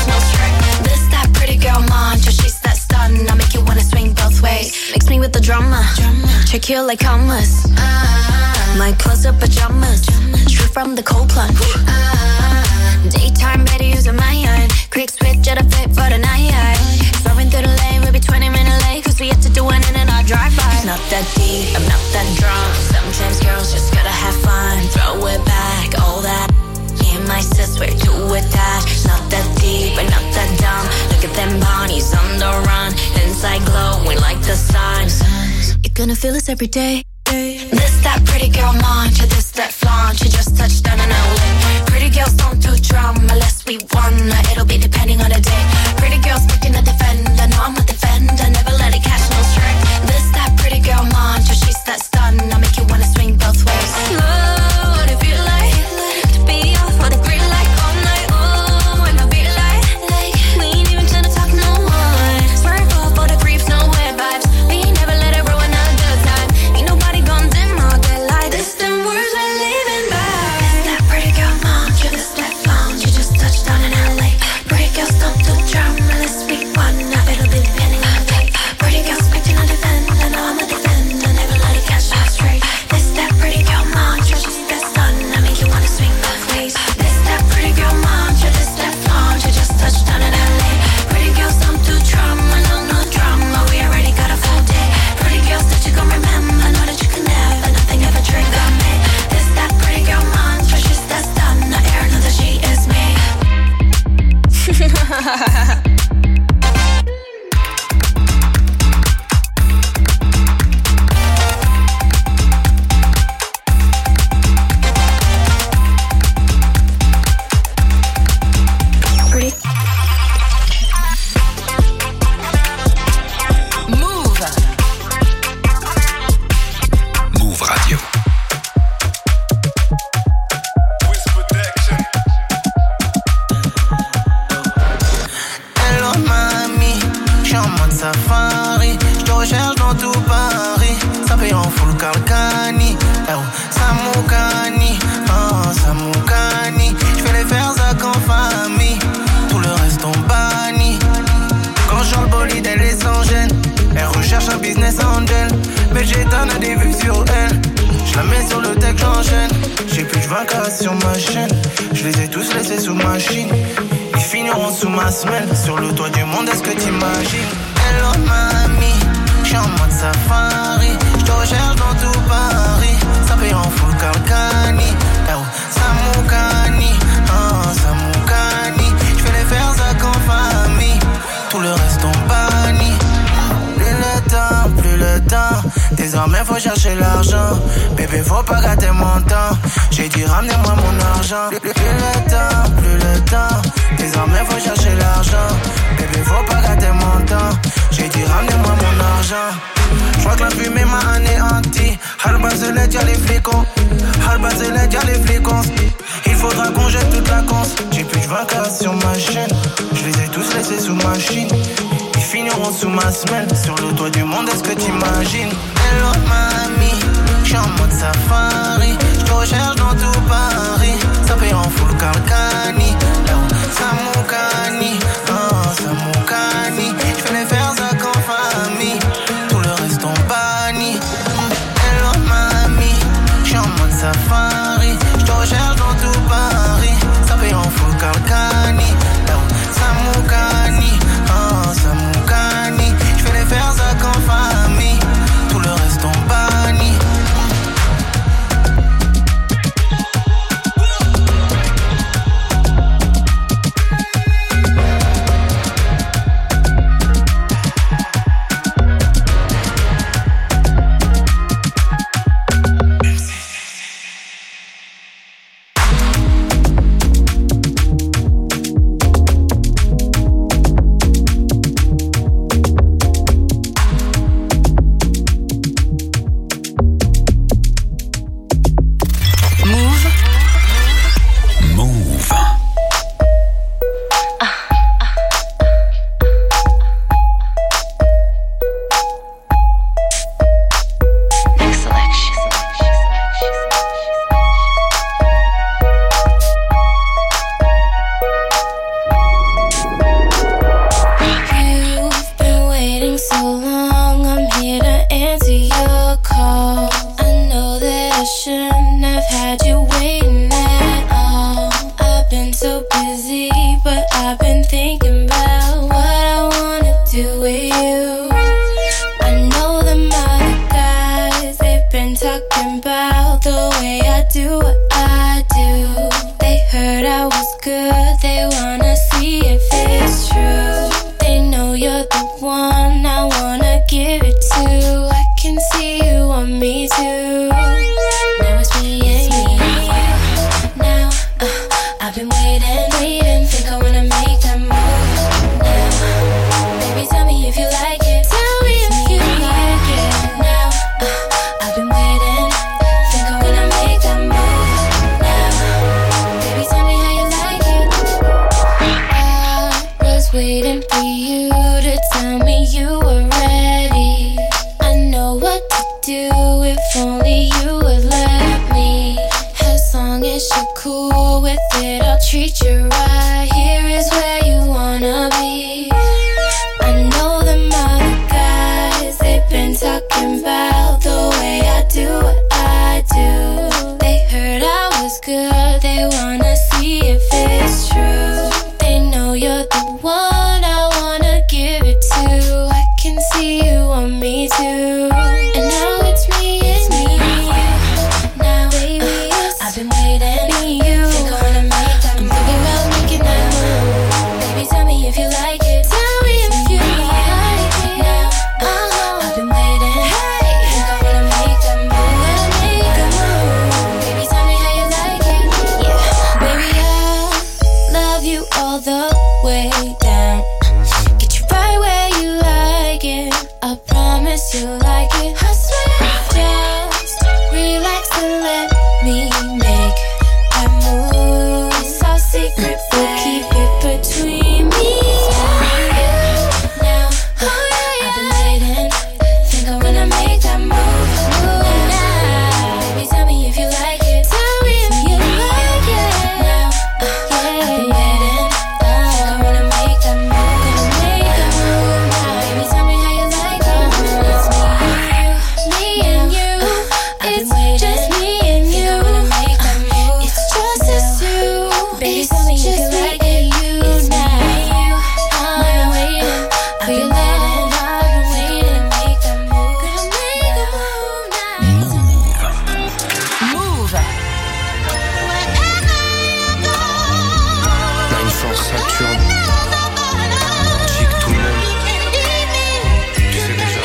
kill like hummus. My clothes are pajamas, straight from the cold plunge. Daytime better using my iron. Quick switch at a fit for the night. Throwing through the lane, we'll be twenty minutes late, cause we have to do one in and our drive-by. Not that deep, I'm not that drunk. Sometimes girls just gotta have fun. Throw it back, all that. Me and my sis, we're too attached. Not that deep, but not that dumb. Look at them bodies on the run. Inside glowing like the sun. You're gonna feel this every day. This that pretty girl mantra, this that flaunt. You just touched down in L A. Pretty girls don't do drama unless we wanna. It'll be depending on the day. Pretty girls picking a defender. No, I'm a defender. Never let it catch no strike. This that pretty girl mantra, she's that stun. I make you wanna swing both ways. Oh, what it feel like to be off for the green light all night. Oh, when I be like, we ain't even trying to talk no one. Swerve off for the creeps, no weird vibes. We ain't never let it ruin our good time. Ain't nobody gonna dim our good light. This them words we're living by. This that pretty girl mantra, this that lounge. You just touched down in L A. Pretty girls don't do drama unless we wanna. It'll be depending on the day. Pretty girls expecting a defender. No, I'm a defender. Never let it catch us straight. This that pretty girl mantra, she's that stun. I make you wanna swing both ways. This that pretty girl mantra, this that lounge. You just touched down in L A. Pretty girls don't do drama, no, no drama. We already got a full day. Pretty girls that you gon' remember. Know that you can never, nothing ever trigger me. This that pretty girl mantra, she's that stun. I air know that she is me. Move Radio. Hello mamie, j'suis en mode safari. J'te recherche dans tout Paris. Ça paye en full Calcani. Eh oh, Samoukani, oh Samoukani. J'fais les faire ça qu'en famille. Tout le reste on banni. Quand j'en le bolide elle est sans gêne. Elle recherche un business angel. Mais j'ai donné des vues sur elle. J'la mets sur le deck, j'enchaîne. J'ai plus de vingt K sur ma chaîne. J'les ai tous laissés sous machine. Ils finiront sous ma semelle. Sur le toit du monde, est-ce que t'imagines? Hello mamie, j'suis en mode safari. J'te recherche dans tout Paris. Ça paye en full Calcani. Eh oh, Samoukani, oh Samoukani. J'fais les faire ça qu'en famille. Tout le reste on banni. Plus le temps, plus le temps. Désormais faut chercher l'argent. Bébé faut pas gâter mon temps. J'ai dit ramenez-moi mon argent. Plus, plus le temps, plus le temps. Désormais faut chercher l'argent. Bébé faut pas gâter mon temps. J'ai dit ramenez-moi mon argent. J'crois que la fumée m'a anéanti. Halbazelet y'a les flicons. Halbazelet y'a les flicons. Il faudra qu'on jette toute la conce. J'ai plus de vingt K sur ma chaîne. J'les ai tous laissés sous machine. Ils finiront sous ma semelle. Sur le toit du monde, est-ce que t'imagines? Hello mamie, j'suis en mode safari. J'te recherche dans tout Paris. Ça paye en full Calcani. Samoukani, oh Samoukani. J'fais les faire ça qu'en famille. Tout le reste on banni. Hello mamie, j'suis en mode safari. J'te recherche dans tout Paris. Ça paye en full Calcani. Samoukani, oh Samoukani. J'fais les faire ça qu'en famille. Tout le reste on banni. so busy, but I've been thinking about what I wanna do with you. I know them other guys, they've been talking about the way I do what I do. They heard I was good, they wanna see if it's true. They know you're the one I wanna give it to. I can see you want me too. Now it's me and me. Now uh, I've been waiting, waiting. Think I wanna make that move now. Baby, tell me if you like it. Tell me if you like it. Now uh, I've been waiting. Think I wanna make that move now. Baby, tell me how you like it. I was waiting for you to tell me you were ready. I know what to do if only you would let me. As long as you're cool with it, I'll treat you right. Here is where you wanna be. I know them other guys, they've been talking about the way I do what I do. They heard I was good, they wanna see if it's true. They know you're the one I wanna give it to. I can see you want me too. And now it's me and me. Now, baby, uh, I've been waiting for you. Think I wanna make that move. I'm thinking about making that move. Baby, tell me if you like it. Tell me if you like it. Now, uh, I've been waiting. Think I wanna make that move. Wanna make that move. Baby, tell me how you like it. Yeah, baby, I love you all the way down. Get you right where you like it. I promise you like it. I swear, just relax and let me make that move. It's our secret, we'll keep it between me and you. Now, I've been waiting. Think I wanna make that move. Move now. Baby, tell me if you like it. Tell me if you like it. Now, I've been waiting. Think I wanna make that move. Gonna make that move now. Baby, tell me how you like it. It's me and you. It's just me and you. It's just us two. Baby, tell me if you like it. You now. I'm waiting for your love. I've been waiting to make that move. Gonna make that move now. Move. Nine Force Saturne. Chic tout le monde. Tu sais déjà.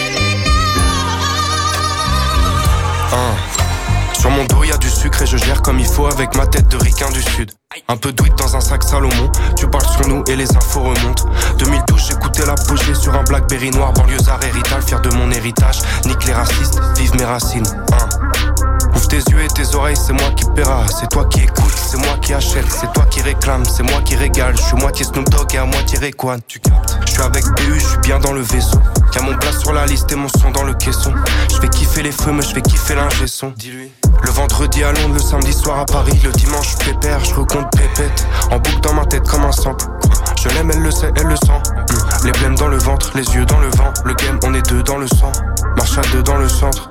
Un. Sur mon dos y'a du sucre et je gère comme il faut avec ma tête de ricain du sud. Un peu d'huile dans un sac Salomon. Tu parles sur nous et les infos remontent. deux mille douze j'écoutais l'apogée sur un Blackberry noir. Banlieusard héritage, fier de mon héritage. Nique les racistes, vive mes racines. Un. Ouvre tes yeux et tes oreilles, c'est moi qui paiera. C'est toi qui écoute, c'est moi qui achète. C'est toi qui réclame, c'est moi qui régale. Je suis moitié Snoop Dogg et à moitié Rayquan. Tu captes. Je suis avec B U, je suis bien dans le vaisseau. Y'a mon place sur la liste et mon son dans le caisson. Je fais kiffer les feux, mais je fais kiffer l'ingé son. Dis-lui. Le vendredi à Londres, le samedi soir à Paris. Le dimanche pépère, je recompte pépette. En boucle dans ma tête comme un sample. Je l'aime, elle le sait, elle le sent. Mmh. Les blêmes dans le ventre, les yeux dans le vent. Le game, on est deux dans le sang. Marche à deux dans le centre.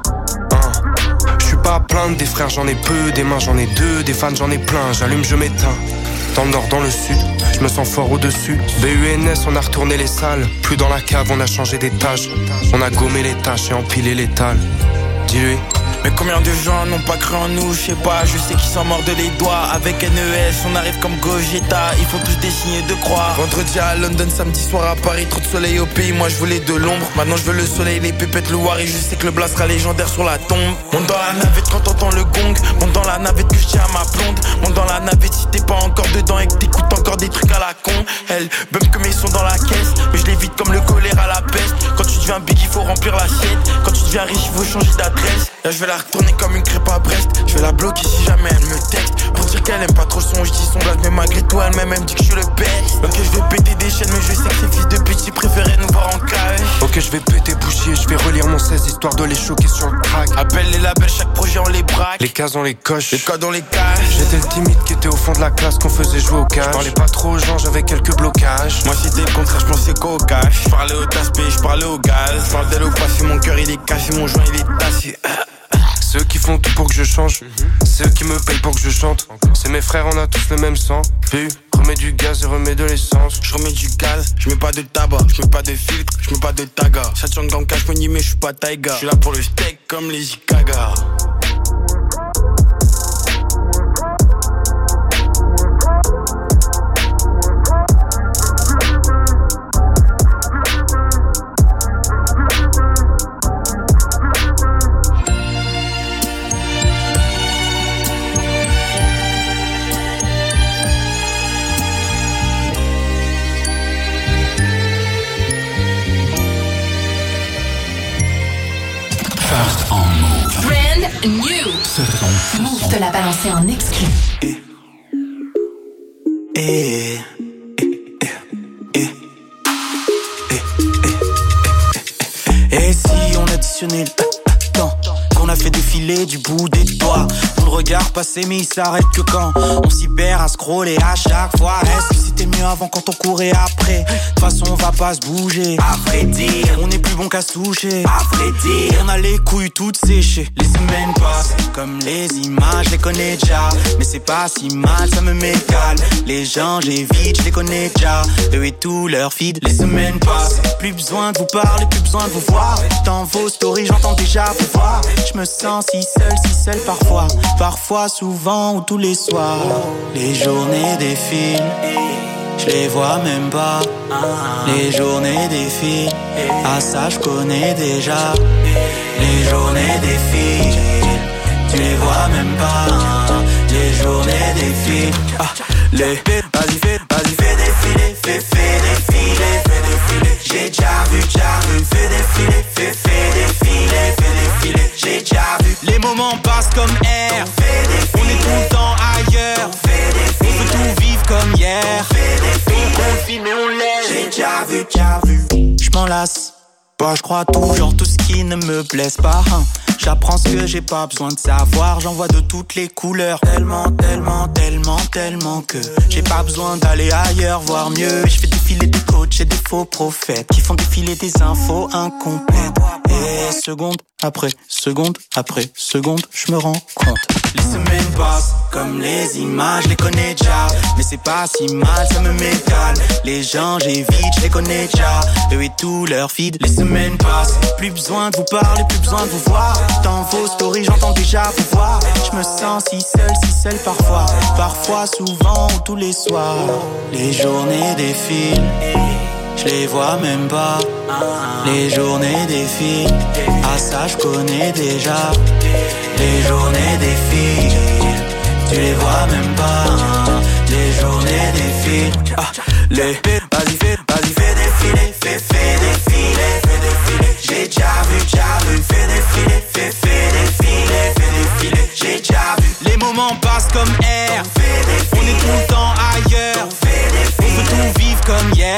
Je suis pas à plaindre, des frères j'en ai peu. Des mains j'en ai deux, des fans j'en ai plein. J'allume, je m'éteins. Dans le nord, dans le sud, je me sens fort au-dessus. B U N S, on a retourné les salles. Plus dans la cave, on a changé d'étage. On a gommé les tâches et empilé les talles. Dis-lui. Mais combien de gens n'ont pas cru en nous, je sais pas, je sais qu'ils s'en mordent les doigts. Avec N E S, on arrive comme Gogeta, ils font tous des signes de croix. Vendredi à London, samedi soir à Paris, trop de soleil au pays, moi je voulais de l'ombre. Maintenant je veux le soleil, les pépettes, le Wari, je sais que le blast sera légendaire sur la tombe. Monte dans la navette quand t'entends le gong, monte dans la navette que je tiens à ma blonde. Monte dans la navette si t'es pas encore dedans et que t'écoutes encore des trucs à la con. Elle bum que mes sons dans la caisse, mais je l'évite comme le choléra à la peste. Quand tu deviens big, il faut remplir l'assiette. Quand tu deviens riche, il faut changer d'adresse. Là je vais la retourner comme une crêpe à Brest. Je vais la bloquer si jamais elle me texte. Pour dire qu'elle aime pas trop le son, je dis son blague. Mais malgré tout elle-même elle me dit que je suis le best. Ok je vais péter des chaînes mais je sais que ces fils de pute ils préféraient nous voir en cash. Ok je vais péter bouchier, je vais relire mon seize histoire de les choquer sur le track. Appelle les labels, chaque projet on les braque. Les cases on les coche, les codes on les cache. J'étais le timide qui était au fond de la classe qu'on faisait jouer au cash. Je parlais pas trop aux gens, j'avais quelques blocages. Moi c'était le contraire, je pensais qu'au cash. Je parlais au taspé, je parlais au gaz. Je parle d'elle au passé, mon cœur il est cassé, mon joint il est tassé. C'est eux qui font tout pour que je change. C'est eux qui me payent pour que je chante. C'est mes frères, on a tous le même sang. P U, remets du gaz et remets de l'essence. Je remets du gaz, je mets pas de tabac, je mets pas de filtre, je mets pas de taga. Ça tient dans le cash money mais je suis pas taiga. Je suis là pour le steak comme les Ikaga. First on Move. Brand new. Move te l'a balancé en exclu. Et, et, et, et, et si on additionnait le temps qu'on a fait défiler du bout des doigts, on le regarde passer mais il s'arrête que quand on s'y perd à scroller à chaque fois. Est-ce que c'était mieux avant quand on courait après? De toute façon on va pas se bouger. À vrai dire, on est plus bon qu'à se toucher. À vrai dire, on a les couilles toutes séchées. Les semaines passent comme les images, je les connais déjà. Mais c'est pas si mal, ça me m'égale. Les gens j'évite, je les connais déjà. Eux et tout leur feed, les semaines passent. Plus besoin de vous parler, plus besoin de vous voir. Dans vos stories j'entends déjà vous voir. Je me sens si seul, si seul parfois. Parfois, souvent ou tous les soirs. Les journées défilent, je les vois même pas. Les journées défilent, ah ça je connais déjà. Les journées défilent, tu les vois même pas. Les journées défilent, ah, les vas-y fais, vas-y fais défiler, fais, fais défiler, fais défiler. J'ai déjà vu, déjà vu, fais défiler, fais, fais défiler, fais défiler. J'ai déjà vu. Les moments passent comme air, on, on est tout le temps ailleurs. On, on veut tout vivre comme hier. On, on filme et on l'aime. J'ai déjà vu, déjà vu. J'm'en lasse, bah j'crois tout, genre tout ce qui ne me blesse pas, hein. J'apprends ce que j'ai pas besoin de savoir. J'en vois de toutes les couleurs. Tellement, tellement, tellement, tellement que j'ai pas besoin d'aller ailleurs voir mieux. Je fais défiler des coachs et des faux prophètes qui font défiler des infos incomplètes. Et seconde après seconde après seconde, je me rends compte. Les semaines passent comme les images, je les connais déjà. Mais c'est pas si mal, ça me m'égale. Les gens j'évite, je les connais déjà. Eux et tout leur feed. Les semaines passent, plus besoin de vous parler, plus besoin de vous voir. Dans vos stories j'entends déjà vous voir. Je me sens si seul, si seul parfois. Parfois, souvent ou tous les soirs. Les journées défilent, je les vois même pas. Les journées défilent, ah ça je connais déjà. Les journées défilent, tu les vois même pas. Les journées défilent, ah, les vas-y fais, vas-y fais défiler, fais, fais défiler, fais défiler. J'ai déjà vu, déjà vu, fais défiler, fais, fais défiler, fais défiler. J'ai déjà vu. Les moments passent comme air, on, on est tout le temps ailleurs. On, on veut tout vivre comme hier.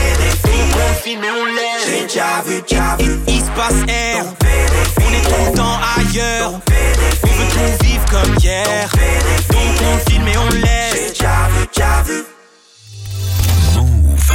On, on filme et on l'aime. J'ai déjà vu, déjà vu. Il, il se passe air, on est tout le temps ailleurs. On veut tout vivre comme hier. Donc on filme et on laisse. J'ai déjà vu, déjà vu. Move.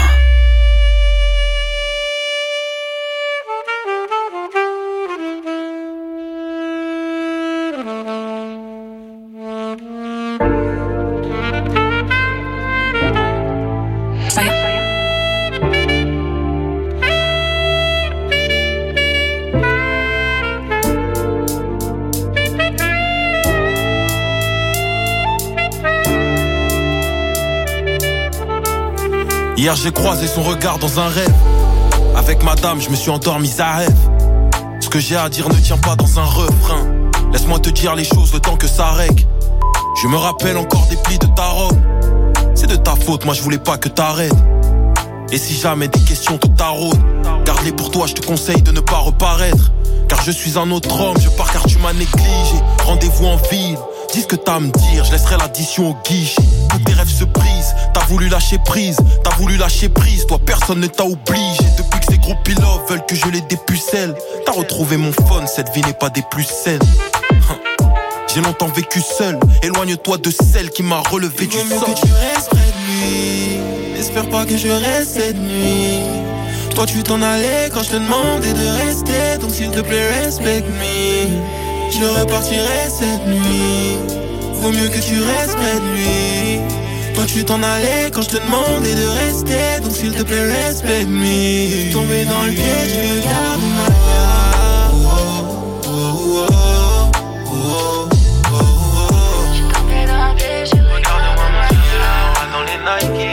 Hier j'ai croisé son regard dans un rêve. Avec madame je me suis endormi à rêve. Ce que j'ai à dire ne tient pas dans un refrain. Laisse-moi te dire les choses le temps que ça règle. Je me rappelle encore des plis de ta robe. C'est de ta faute, moi je voulais pas que t'arrêtes. Et si jamais des questions te taraudent, garde-les pour toi, je te conseille de ne pas reparaître. Car je suis un autre homme, je pars car tu m'as négligé. Rendez-vous en ville, dis ce que t'as à me dire, je laisserai l'addition au guichet. Tous tes rêves se brisent, t'as voulu lâcher prise. T'as voulu lâcher prise, toi personne ne t'a obligé. Depuis que ces gros pilotes veulent que je les dépucelle, t'as retrouvé mon phone, cette vie n'est pas des plus saines. J'ai longtemps vécu seul, éloigne-toi de celle qui m'a relevé du sol. Il vaut mieux que tu restes près de lui, n'espère pas que je reste cette nuit. Toi tu t'en allais quand je te demandais de rester, donc s'il te plaît respecte-moi. je repartirai cette nuit. Vaut mieux que tu restes près de lui. Toi tu t'en allais quand je te demandais de rester. Donc s'il te plaît respecte-moi. Tomber dans le piège du karma. Oh oh oh oh oh. J'suis tombé dans le piège. Regarde-moi ma fille là, dans les Nike.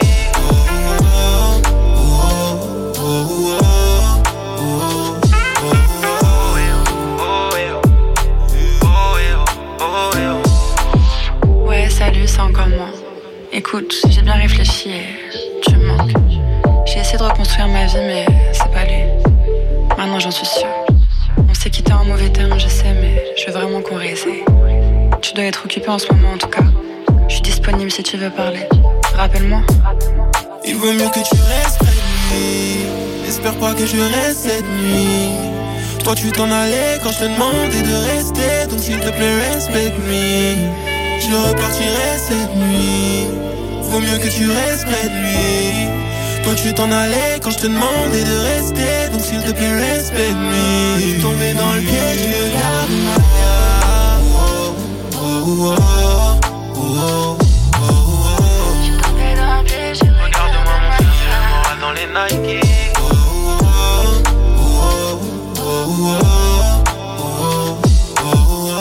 Ouais, salut, c'est encore moi. Écoute, j'ai bien réfléchi et tu me manques. J'ai essayé de reconstruire ma vie, mais c'est pas lui. Maintenant, j'en suis sûre. On s'est quitté en mauvais termes, je sais, mais je veux vraiment qu'on réessaye. Tu dois être occupé en ce moment, en tout cas. Je suis disponible si tu veux parler. Rappelle-moi. Il vaut mieux que tu restes près de lui. N'espère pas que je reste cette nuit. Toi tu t'en allais quand je te demandais de rester. Donc s'il te plaît respecte-moi. Je repartirai cette nuit. Vaut mieux que tu restes près de lui. Toi tu t'en allais quand je te demandais de rester. Donc s'il te plaît respecte-moi. Tomber dans le piège du karma. Oh oh oh oh oh. Regarde-moi ma fille, la morale dans les Nike. Oh oh oh oh oh oh oh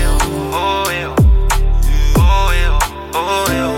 oh.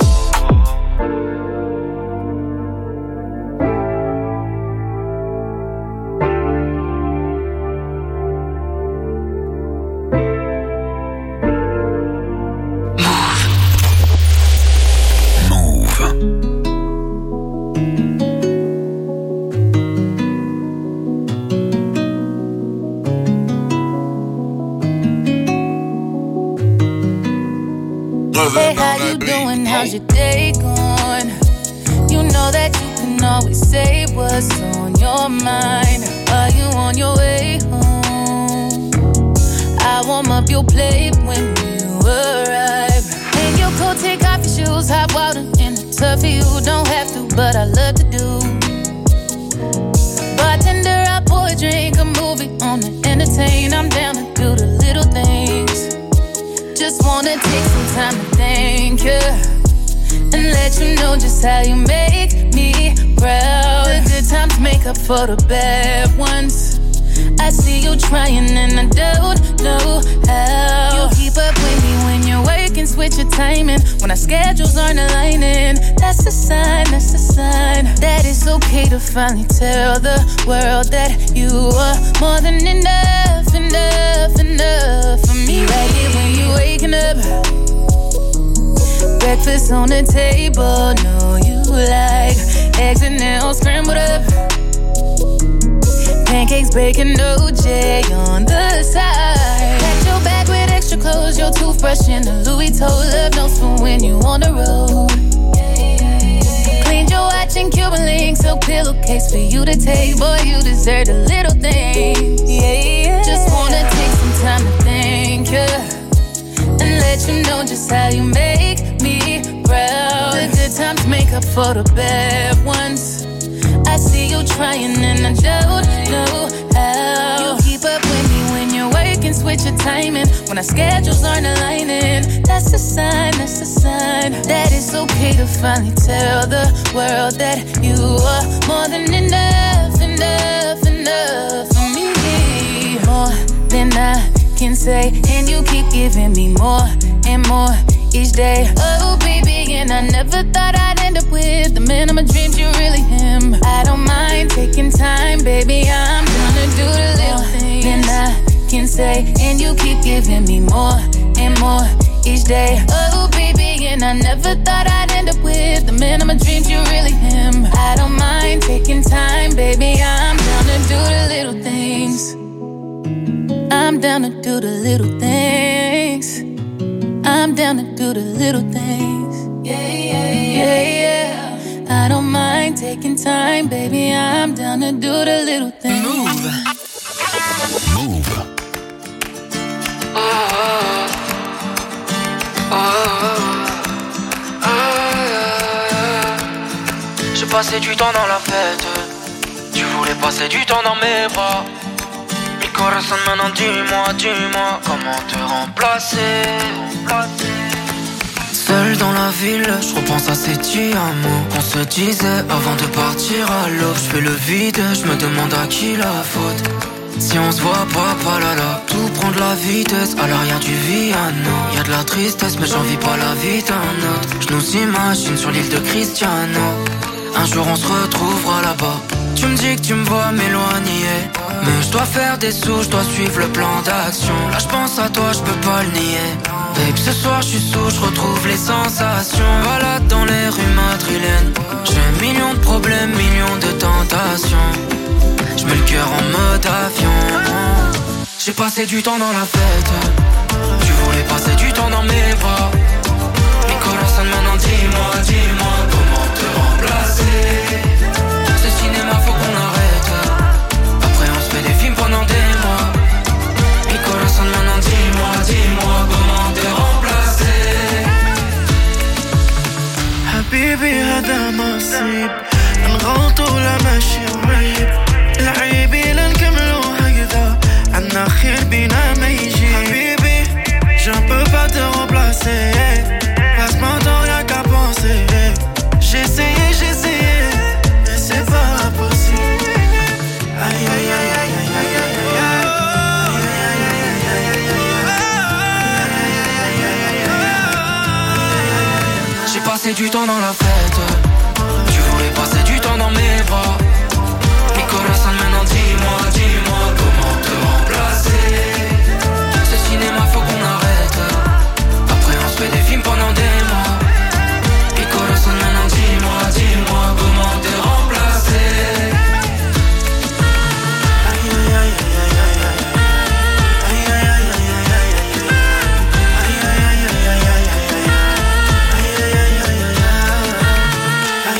Hey, how you doing? How's your day going? You know that you can always say what's on your mind. Are you on your way home? I warm up your plate when you arrive. Hang your coat, take off your shoes, hot water in the tub for you. Don't have to, but I love to do. Bartender, I pour a drink, a movie on to entertain. I'm down to do the little things. Just wanna take some time to thank you and let you know just how you make me proud. The good times make up for the bad ones. I see you trying and I don't know how. You keep up with me when you're working, switch your timing. When our schedules aren't aligning, that's a sign, that's a sign that it's okay to finally tell the world that you are more than enough, enough, enough for me. Right here when you're waking up, breakfast on the table, know you like eggs and now scrambled up. Pancakes, bacon, O J on the side. Pack your bag with extra clothes, your toothbrush and a Louis toe. Love notes for when you on the road. Cleaned your watch and Cuban links, silk pillowcase for you to take. Boy, you deserve the little things. Yeah, just wanna take some time to thank you and let you know just how you make me proud. The good times make up for the bad ones. I see you trying and I don't know how. You keep up with me when you're working, switch your timing. When our schedules aren't aligning, that's a sign, that's a sign that it's okay to finally tell the world that you are more than enough, enough, enough for me. More than I can say, and you keep giving me more and more each day. Oh baby, and I never thought I'd end up with the man of my dreams. You're really him. I don't mind taking time, baby. I'm gonna do the little things than I can say, and you keep giving me more and more each day. Oh baby, and I never thought I'd end up with the man of my dreams. You're really him. I don't mind taking time, baby. I'm down to do the little things. I'm down to do the little things. I'm down to do the little things. Yeah, yeah, yeah, yeah. I don't mind taking time, baby. I'm down to do the little things. Move. Move. Oh, oh, oh, oh, oh. Je passais du temps dans la fête. Tu voulais passer du temps dans mes bras. corazon, maintenant dis-moi, dis-moi comment te remplacer. Seul dans la ville, je repense à ces petits amours qu'on se disait avant de partir à l'aube. Je fais le vide, je me demande à qui la faute. Si on se voit pas, pas là là, tout prend de la vitesse. À l'arrière du Viano, y'a de la tristesse, mais j'en vis pas la vie d'un autre. Je nous imagine sur l'île de Cristiano. Un jour on se retrouvera là-bas. Tu me dis que tu me vois m'éloigner, mais je dois faire des sous, je dois suivre le plan d'action. Là je pense à toi, je peux pas le nier. Babe, ce soir je suis sous, je retrouve les sensations. Balade dans les rues madrilènes. J'ai millions de problèmes, millions de tentations. Je mets le cœur en mode avion. J'ai passé du temps dans la fête. Tu voulais passer du temps dans mes bras.